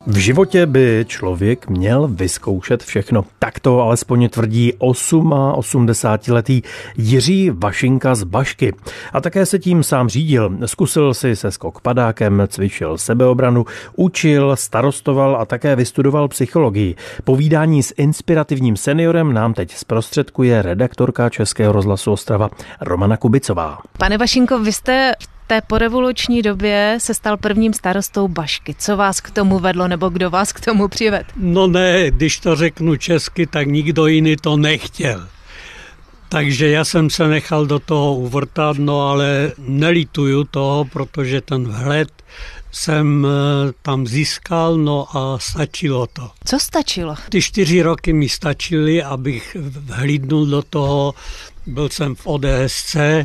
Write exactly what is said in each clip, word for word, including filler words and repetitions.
V životě by člověk měl vyzkoušet všechno. Tak to alespoň tvrdí osmaosmdesátiletý Jiří Vašinka z Bašky. A také se tím sám řídil. Zkusil si se skok padákem, cvičil sebeobranu, učil, starostoval a také vystudoval psychologii. Povídání s inspirativním seniorem nám teď zprostředkuje redaktorka Českého rozhlasu Ostrava Romana Kubicová. Pane Vašinko, vy jste v té porevoluční době se stal prvním starostou Bašky. Co vás k tomu vedlo, nebo kdo vás k tomu přivedl? No ne, když to řeknu česky, tak nikdo jiný to nechtěl. Takže já jsem se nechal do toho uvrtat, no ale nelituju toho, protože ten vhled jsem tam získal, no a stačilo to. Co stačilo? Ty čtyři roky mi stačily, abych vhlídnul do toho. Byl jsem v O D S C,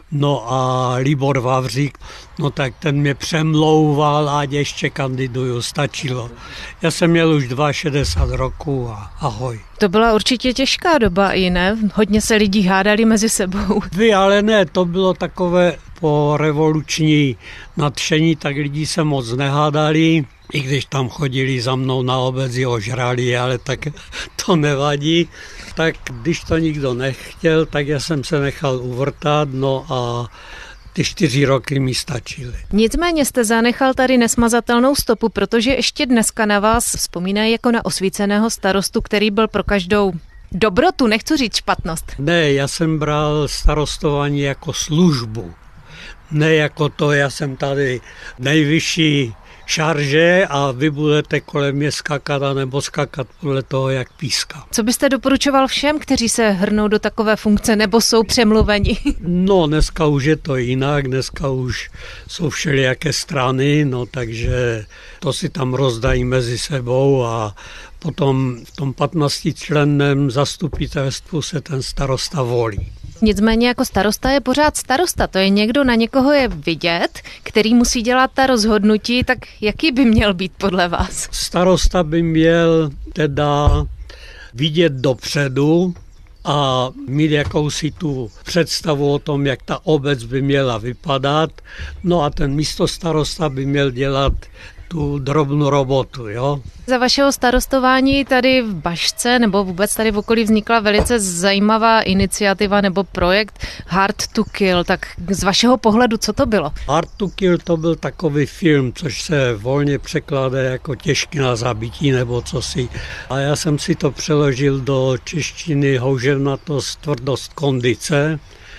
no a Libor Vavřík, no tak ten mě přemlouval, ať ještě kandiduju, stačilo. Já jsem měl už šedesát dva roků a ahoj. To byla určitě těžká doba i ne? Hodně se lidí hádali mezi sebou. Vy ale ne, to bylo takové po revoluční nadšení, tak lidi se moc nehádali, i když tam chodili za mnou na obec, jo, žrali, ale tak to nevadí. Tak když to nikdo nechtěl, tak já jsem se nechal uvrtat, no a ty čtyři roky mi stačily. Nicméně jste zanechal tady nesmazatelnou stopu, protože ještě dneska na vás vzpomínají jako na osvíceného starostu, který byl pro každou dobrotu, nechci říct špatnost. Ne, já jsem bral starostování jako službu. Ne jako to, já jsem tady nejvyšší šarže a vy budete kolem mě skakat a nebo skakat podle toho, jak píská. Co byste doporučoval všem, kteří se hrnou do takové funkce nebo jsou přemluveni? No, dneska už je to jinak, dneska už jsou všelijaké strany, no takže to si tam rozdají mezi sebou a potom v tom patnáctičlenném zastupitelstvu se ten starosta volí. Nicméně jako starosta je pořád starosta, to je někdo, na někoho je vidět, který musí dělat ta rozhodnutí, tak jaký by měl být podle vás? Starosta by měl teda vidět dopředu a mít jakousi tu představu o tom, jak ta obec by měla vypadat, no a ten místostarosta by měl dělat tu drobnou robotu, jo. Za vašeho starostování tady v Bašce nebo vůbec tady v okolí vznikla velice zajímavá iniciativa nebo projekt Hard to Kill. Tak z vašeho pohledu, co to bylo? Hard to Kill to byl takový film, což se volně překládá jako těžký na zabití nebo cosi. A já jsem si to přeložil do češtiny houževnatost, tvrdost, kondice.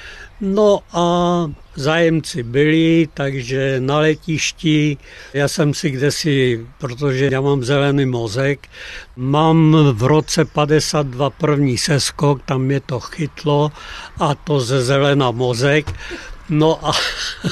No a zájemci byli, takže na letišti, já jsem si kdesi, protože já mám zelený mozek, mám v roce padesát dva první seskok, tam mě to chytlo a to ze zelená mozek. No a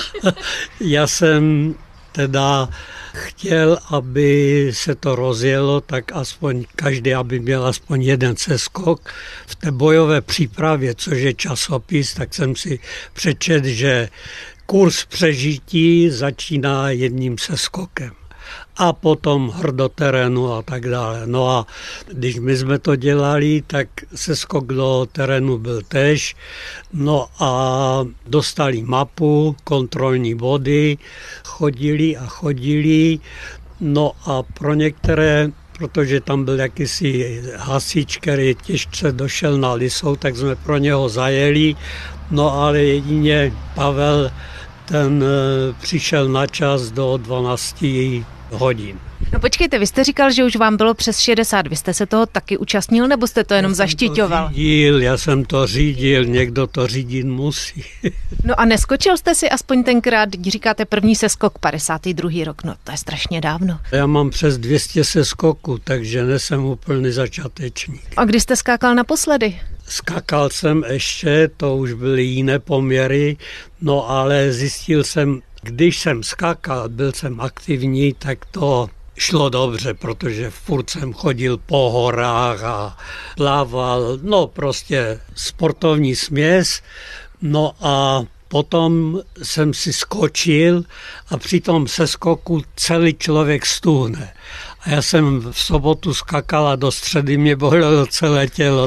já jsem teda chtěl, aby se to rozjelo, tak aspoň každý, aby měl aspoň jeden seskok. V té bojové přípravě, což je časopis, tak jsem si přečetl, že kurz přežití začíná jedním seskokem. A potom hr do terénu a tak dále. No a když my jsme to dělali, tak seskok do terénu byl též. No a dostali mapu, kontrolní body, chodili a chodili. No a pro některé, protože tam byl jakýsi hasič, který těžce došel na Lisou, tak jsme pro něho zajeli. No ale jedině Pavel, ten přišel na čas do dvanácti hodin. No počkejte, vy jste říkal, že už vám bylo přes šedesát, vy jste se toho taky účastnil, nebo jste to jenom zaštiťoval? Já jsem to řídil, já jsem to řídil, někdo to řídit musí. No a neskočil jste si aspoň tenkrát, když říkáte první seskok, padesátý druhý rok, no to je strašně dávno. Já mám přes dvě stě seskoků, takže nejsem úplný začátečník. A kdy jste skákal naposledy? Skákal jsem ještě, to už byly jiné poměry, no ale zjistil jsem, když jsem skákal, byl jsem aktivní, tak to šlo dobře, protože furt jsem chodil po horách a plával, no prostě sportovní směs. No a potom jsem si skočil a při tom seskoku celý člověk stuhne. A já jsem v sobotu skakal a do středy mě bolelo celé tělo.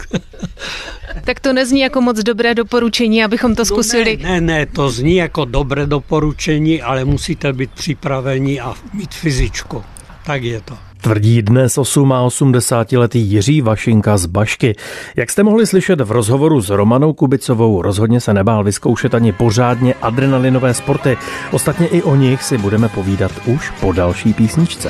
Tak to nezní jako moc dobré doporučení, abychom to zkusili. No ne, ne, ne, to zní jako dobré doporučení, ale musíte být připraveni a mít fyzičku. tak je to. Tvrdí dnes osmaosmdesátiletý Jiří Vašinka z Bašky. Jak jste mohli slyšet v rozhovoru s Romanou Kubicovou, rozhodně se nebál vyzkoušet ani pořádně adrenalinové sporty. Ostatně i o nich si budeme povídat už po další písničce.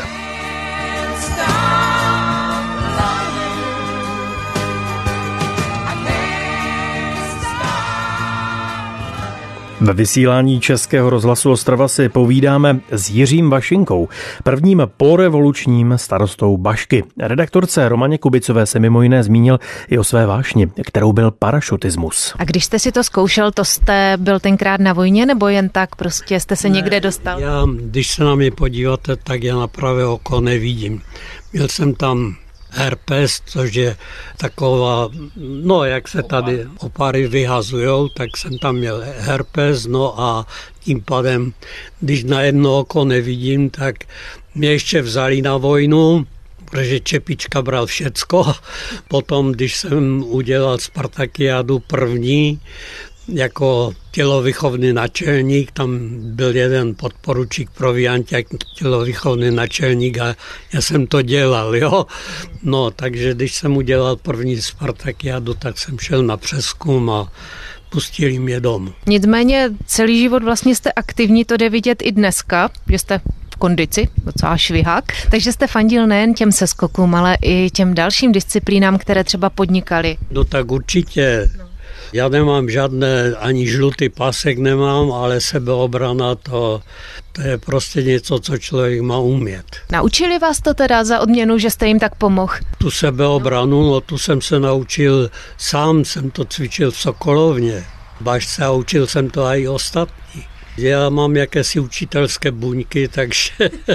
Ve vysílání Českého rozhlasu Ostrava si povídáme s Jiřím Vašinkou, prvním porevolučním starostou Bašky. Redaktorce Romaně Kubicové se mimo jiné zmínil i o své vášni, kterou byl parašutismus. A když jste si to zkoušel, to jste byl tenkrát na vojně, nebo jen tak prostě jste se ne, někde dostal? Já, když se na mě podíváte, tak já na pravé oko nevidím. Měl jsem tam herpes, což je taková, no jak se tady opary vyhazujou, tak jsem tam měl herpes, no a tím pádem, když na jedno oko nevidím, tak mě ještě vzali na vojnu, protože Čepička bral všecko. Potom, když jsem udělal Spartakiádu první, jako tělovýchovný načelník, tam byl jeden podporučík provianťák, tělovýchovný načelník a já jsem to dělal, jo. No, takže když jsem udělal první Spartakiádu, tak jsem šel na přezkum a pustili mě domů. Nicméně celý život vlastně jste aktivní, to jde vidět i dneska, že jste v kondici, docela švihák, takže jste fandil nejen těm seskokům, ale i těm dalším disciplínám, které třeba podnikali. No tak určitě. Já nemám žádné, ani žlutý pásek nemám, ale sebeobrana to, to je prostě něco, co člověk má umět. Naučili vás to teda za odměnu, že jste jim tak pomohl? Tu sebeobranu, no tu jsem se naučil sám, jsem to cvičil v Sokolovně. Bašce a učil jsem to i ostatní. Já mám jakési učitelské buňky, takže...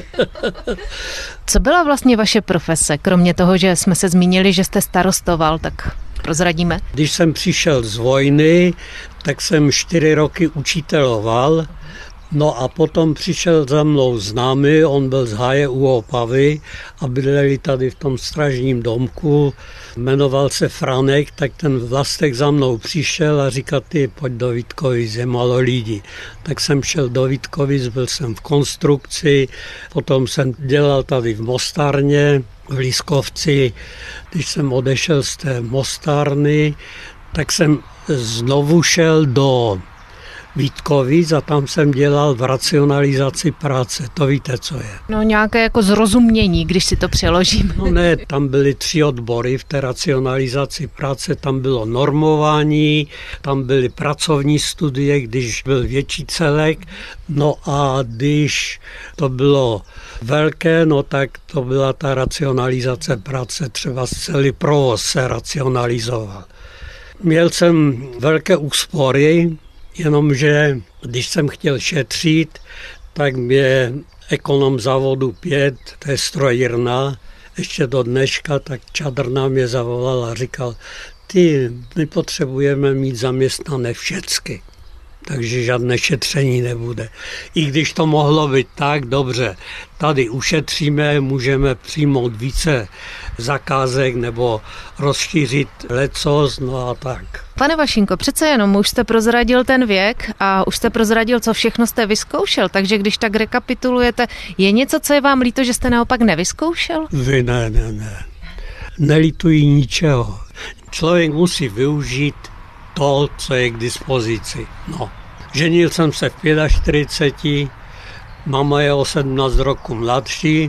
Co byla vlastně vaše profese, kromě toho, že jsme se zmínili, že jste starostoval, tak prozradíme? Když jsem přišel z vojny, tak jsem čtyři roky učiteloval, no a potom přišel za mnou známý, on byl z Háje u Opavy a bydleli tady v tom stražním domku, jmenoval se Franek, tak ten Vlastek za mnou přišel a říkal, ty pojď do Vítkovic, je málo lidí. Tak jsem šel do Vítkovic, byl jsem v konstrukci, potom jsem dělal tady v mostárně, v Lískovci. Když jsem odešel z té mostárny, tak jsem znovu šel do Vítkovic a tam jsem dělal v racionalizaci práce. To víte, co je? No nějaké jako zrozumění, když si to přeložím. No ne, tam byly tři odbory v té racionalizaci práce. Tam bylo normování, tam byly pracovní studie, když byl větší celek. No a když to bylo velké, no tak to byla ta racionalizace práce. Třeba celý provoz se racionalizoval. Měl jsem velké úspory, jenomže když jsem chtěl šetřit, tak mě ekonom závodu pět, to je strojírna, ještě do dneška, tak Čadrna mě zavolal a říkal, ty, my potřebujeme mít zaměstnané všecky, takže žádné šetření nebude. I když to mohlo být tak, dobře, tady ušetříme, můžeme přijmout více zakázek nebo rozšířit lecos, no a tak. Pane Vašinko, přece jenom už jste prozradil ten věk a už jste prozradil, co všechno jste vyzkoušel, takže když tak rekapitulujete, je něco, co je vám líto, že jste naopak nevyzkoušel? Vy ne, ne, ne. Nelituji ničeho. Člověk musí využít to, co je k dispozici. No. Ženil jsem se v čtyřiceti pěti, mama je o sedmnáct roku mladší,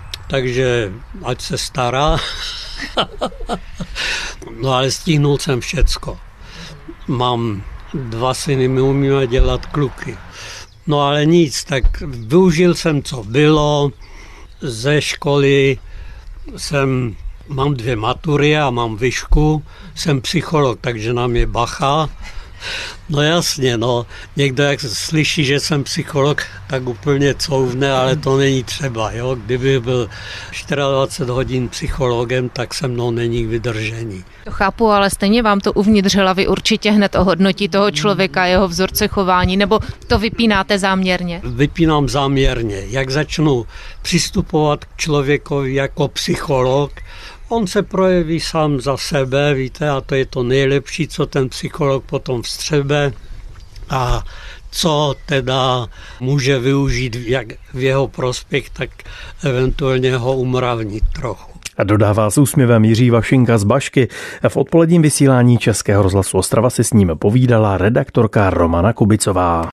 takže ať se stará. No ale stihnul jsem všecko. Mám dva syny, my umíme dělat kluky. No ale nic, tak využil jsem, co bylo. Ze školy jsem, mám dvě matury a mám výšku. Jsem psycholog, takže nám je bacha. No jasně, no. Někdo, jak slyší, že jsem psycholog, tak úplně couvne, ale to není třeba, jo. Kdyby byl dvacet čtyři hodin psychologem, tak se mnou není k vydržení. To chápu, ale stejně vám to uvnitř hlavy určitě hned ohodnotí toho člověka, jeho vzorce chování, nebo to vypínáte záměrně? Vypínám záměrně. Jak začnu přistupovat k člověkovi jako psycholog, on se projeví sám za sebe, víte, a to je to nejlepší, co ten psycholog potom vstřebe. A co teda může využít jak v jeho prospěch, tak eventuálně ho umravnit trochu. A dodává s úsměvem Jiří Vašinka z Bašky. V odpoledním vysílání Českého rozhlasu Ostrava si s ním povídala redaktorka Romana Kubicová.